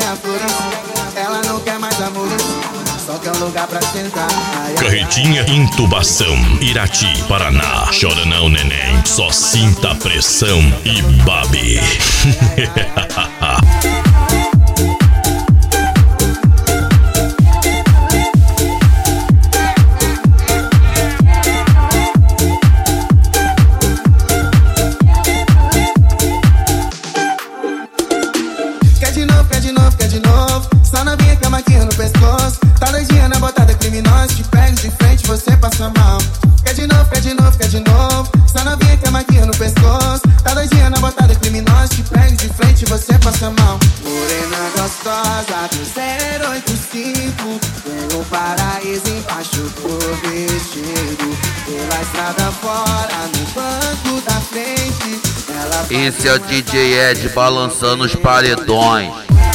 ganhar flores, ela não quer mais amores, só quer um lugar pra sentar. Carretinha Intubação, Irati, Paraná. Chora não, neném, só sinta a pressão e babe. Quer de novo, só novinha com a maquinha no pescoço. Tá doidinha na botada criminosa, te pego de frente, você passa mal. Quer de novo, só novinha com a maquinha no pescoço. Tá doidinha na botada criminosa, te pego de frente, você passa mal. Morena gostosa do 085, tem o paraíso embaixo do vestido. Pela estrada fora, no banco da frente. Esse é o DJ Ed balançando os paredões.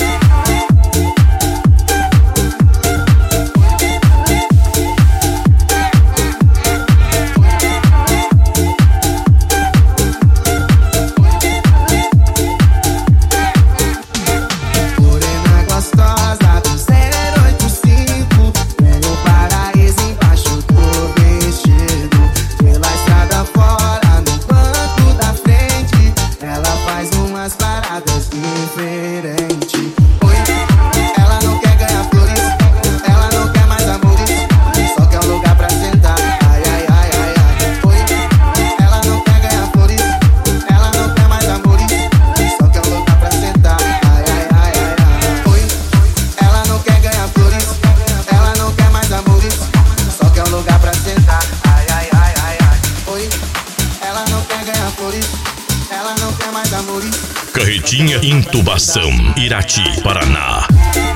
Paradas diferentes. Oi, ela não quer ganhar flores, ela não quer mais amores, só quer um lugar pra sentar. Ai, ai, ai, ai, ai. Oi, ela não quer ganhar flores, ela não quer mais amores, só quer um lugar pra sentar. Ai, ai, ai, ai, ai. Oi, ela não quer ganhar flores, ela não quer mais amores, só quer um lugar pra sentar. Ai, ai, ai, ai, ai. Oi, ela não quer ganhar flores, ela não quer mais amores. Carretinha Intubação, Irati, Paraná.